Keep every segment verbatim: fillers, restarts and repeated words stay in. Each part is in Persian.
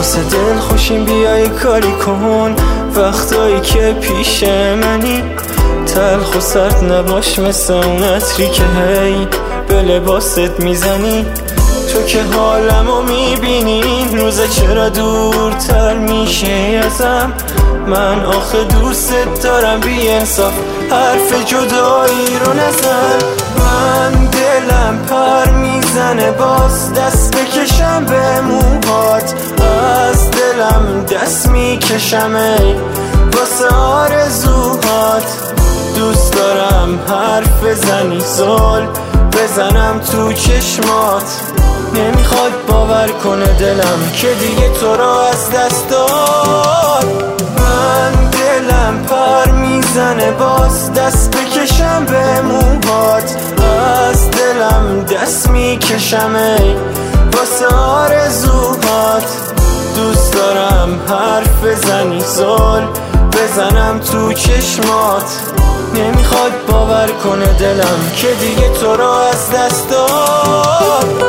واسه دل خوشیم بیای کاری کن، وقتایی که پیش منی تلخ و سرد نباش، مثل اون عطری که هی به لباست میزنی. تو که حالمو میبینی این روزه چرا دورتر میشه ازم، من آخه دوست دارم بی انصاف، حرف جدایی رو نزن. من دلم پر میزنه باز دست بکشم به موهات، از دلم دست میکشم ای واسه آرزوهات. دوست دارم حرف بزنی زل بزنم تو چشمات، نمیخواد باور کنه دلم که دیگه تو رو از دست داد. من دلم پر میزنه باز دست بکشم به موهات، از دلم دست میکشم ای واسه آرزوهات. دوست دارم حرف بزنی زل بزنم تو چشمات، نمیخواد باور کنه دلم که دیگه تو رو از دست داد.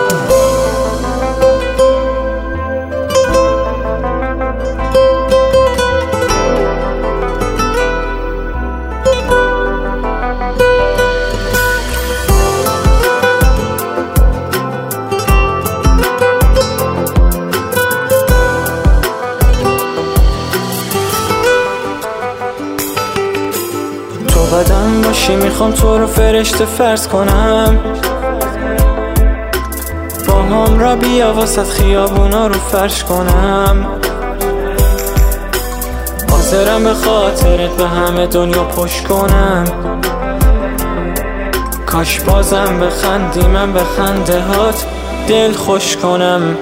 بدم باشی میخوام تو رو فرشته فرض کنم، با هم را بیا واسط خیابونا رو فرش کنم. حاضرم به خاطرت به همه دنیا پشت کنم، کاش بازم بخندی من به خنده هات دل خوش کنم.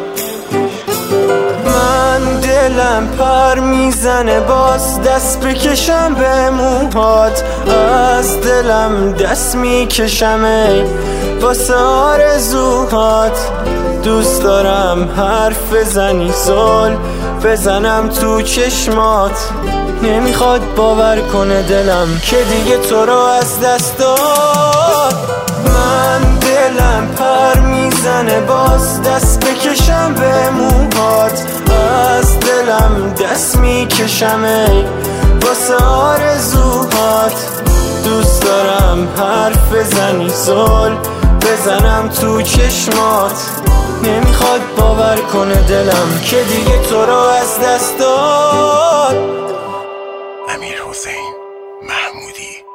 من دلم پر میزنه باز دست بکشم به موهات، از دلم دست میکشم ای واسه آرزوهات. دوست دارم حرف بزنی زل بزنم تو چشمات، نمیخواد باور کنه دلم که دیگه تو رو از دست داد. من دلم پر میزنه باز دست بکشم به موهات، از دلم دست میکشم ای واسه آرزوهات. دوست دارم حرف بزنی زل بزنم تو چشمات، نمیخواد باور کنه دلم که دیگه تو رو از دست داد. امیر حسین محمودی.